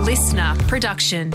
listener production.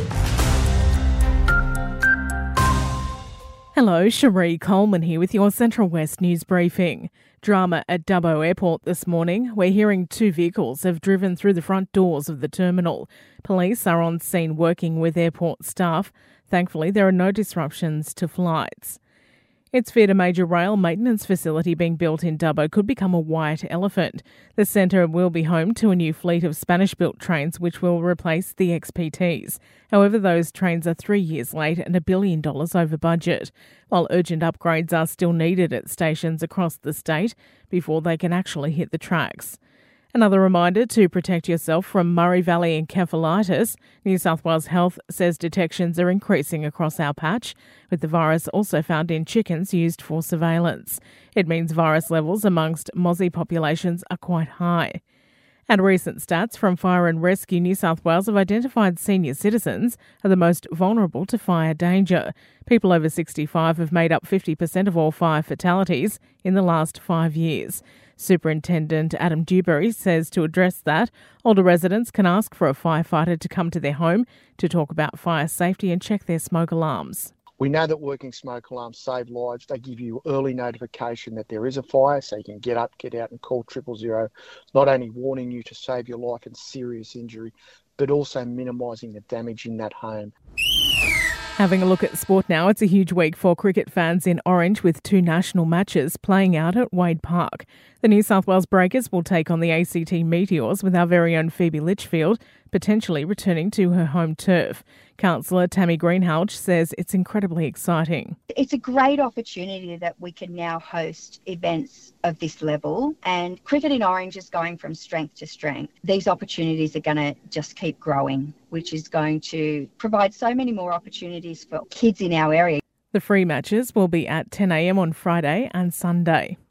Hello, Cherie Coleman here with your Central West News Briefing. Drama at Dubbo Airport this morning. We're hearing 2 vehicles have driven through the front doors of the terminal. Police are on scene working with airport staff. Thankfully, there are no disruptions to flights. It's feared a major rail maintenance facility being built in Dubbo could become a white elephant. The centre will be home to a new fleet of Spanish-built trains which will replace the XPTs. However, those trains are 3 years late and $1 billion over budget, while urgent upgrades are still needed at stations across the state before they can actually hit the tracks. Another reminder to protect yourself from Murray Valley encephalitis. New South Wales Health says detections are increasing across our patch, with the virus also found in chickens used for surveillance. It means virus levels amongst mozzie populations are quite high. And recent stats from Fire and Rescue New South Wales have identified senior citizens are the most vulnerable to fire danger. People over 65 have made up 50% of all fire fatalities in the last 5 years. Superintendent Adam Dewberry says to address that, older residents can ask for a firefighter to come to their home to talk about fire safety and check their smoke alarms. We know that working smoke alarms save lives. They give you early notification that there is a fire, so you can get up, get out and call 000, not only warning you to save your life and serious injury, but also minimising the damage in that home. Having a look at sport now, it's a huge week for cricket fans in Orange with 2 national matches playing out at Wade Park. The New South Wales Breakers will take on the ACT Meteors with our very own Phoebe Litchfield potentially returning to her home turf. Councillor Tammy Greenhalgh says it's incredibly exciting. It's a great opportunity that we can now host events of this level, and cricket in Orange is going from strength to strength. These opportunities are going to just keep growing, which is going to provide so many more opportunities for kids in our area. The free matches will be at 10 a.m. on Friday and Sunday.